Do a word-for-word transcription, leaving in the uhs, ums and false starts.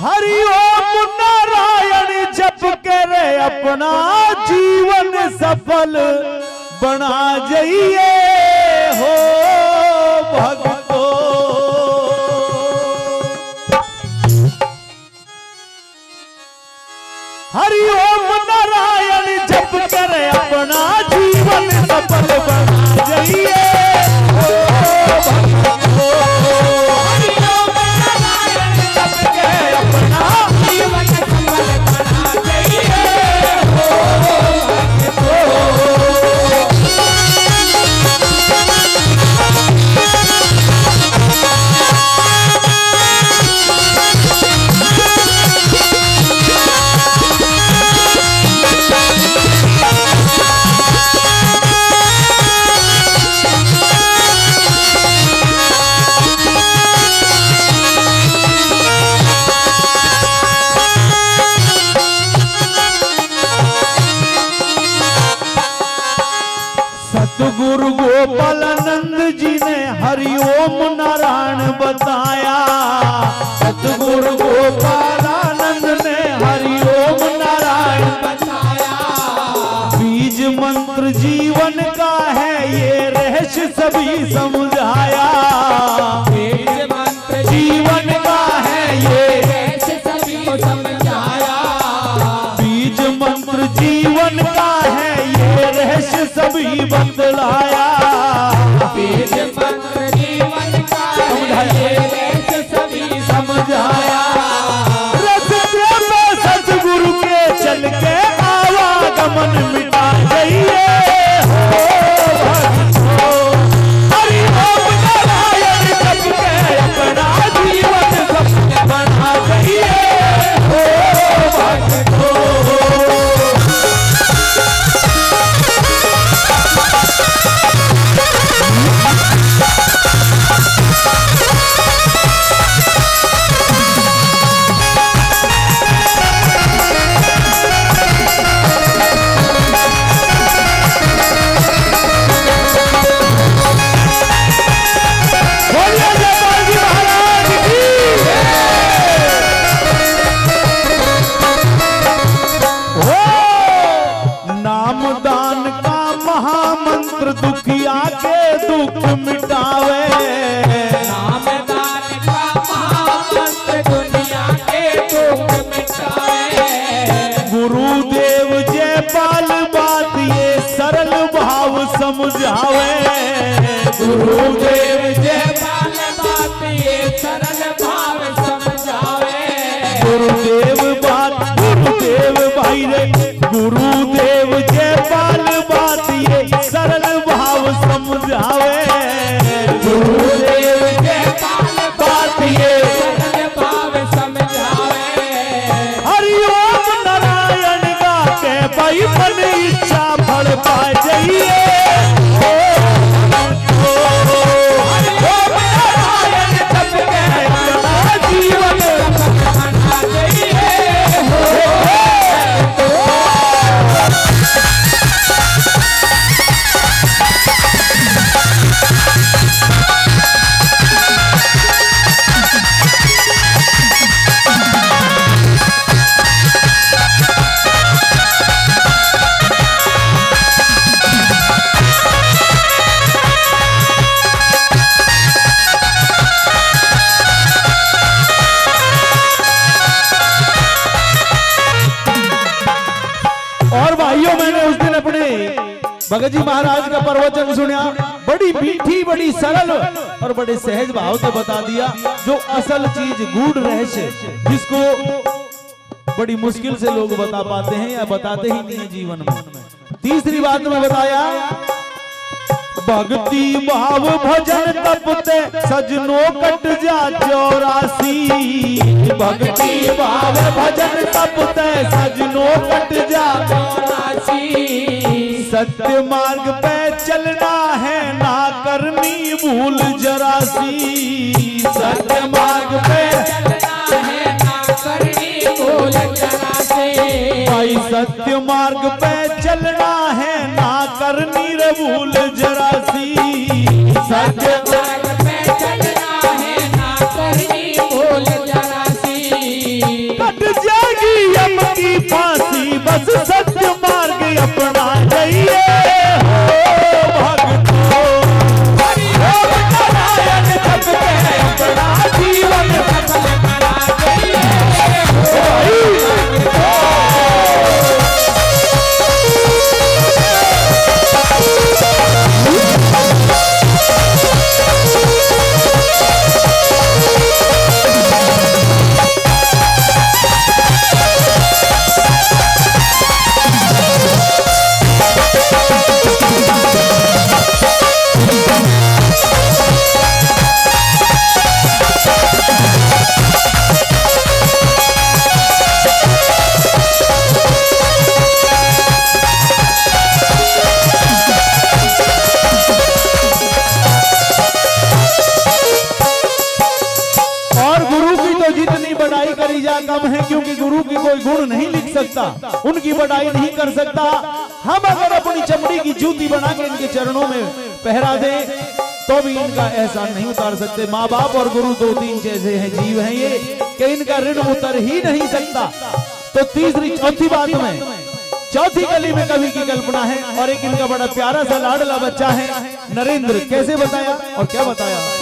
हरि ओम नारायण जप करे अपना जीवन सफल बना जाइए हो भक्तो। हरि ओम नारायण जप करे अपना जीवन सफल बना जाइए हो भक्तो। हरि ओम नारायण जप करे अपना जीवन सफल बना जाइए हो भक्तो। सतगुरु गोपालानंद जी ने हरि ओम नारायण बताया। सतगुरु गोपालानंद ने हरि ओम नारायण बताया। बीज मंत्र जीवन का है ये रहस्य सभी समझाया। बीज मंत्र जीवन का है ये रहस्य सभी समझाया। बीज मंत्र जीवन का है ये रहस्य सभी बतलाया। बीज मंत्र जीवन का समझाया रहस्य सभी समझाया। रस्ते में सतगुरु के चल के आवागमन मिटा जाइए हो भक्तो। हरि ओम नारायण जप के अपना जीवन सफल बना जाइए हो भक्तो। नामदान का महामंत्र दुखिया के दुख मिटावे। नामदान का महामंत्र दुनिया के दुख मिटावे। गुरुदेव जयपाल बात ये सरल भाव समझावे। गुरुदेव जयपाल बात ये सरल भाव समझावे। गुरुदेव बात गुरुदेव भाई रे गुरुदेव जयपाल बात ये सरल भाव समझावे। गुरुदेव जयपाल बात ये सरल भाव समझावे। हरि ओम नारायण गा के भाई मन इच्छा फल पा जाइए हो भक्तो। हरि ओम नारायण जप के अपना जीवन सफल बना जाइए हो भक्तो। और भाइयों, मैंने उस दिन अपने भगत जी महाराज का प्रवचन सुना। बड़ी मीठी बड़ी सरल और बड़े सहज भाव से बता दिया जो असल चीज गूढ़ रहस्य जिसको बड़ी मुश्किल से लोग बता पाते हैं या बताते ही नहीं है जीवन में। तीसरी बात में बताया भक्ति भाव भजन तपते सजनो कट जा चौरासी। भक्ति भाव भजन तपते सजनो कट जा चौरासी। सत्य मार्ग पे चलना है ना करनी भूल जरासी। सत्य मार्ग पे चलना है ना करनी भूल जरासी। भाई सत्य मार्ग पे चलना है ना करनी रे भूल जरासी। सत्य मार्ग पे चलना है ना करनी भूल जरासी। करीजा कम है, क्योंकि गुरु की कोई गुण नहीं लिख सकता, उनकी बड़ाई नहीं कर सकता। हम अगर अपनी चमड़ी की जूती बना के इनके चरणों में पहरा दें तो भी इनका एहसान नहीं उतार सकते। माँ बाप और गुरु दो तीन जैसे हैं जीव हैं ये, कि इनका ऋण उतर ही नहीं सकता। तो तीसरी चौथी बात में, चौथी गली में कवि की कल्पना है, और एक इनका बड़ा प्यारा सा लाडला बच्चा है नरेंद्र। कैसे बताया और क्या बताया?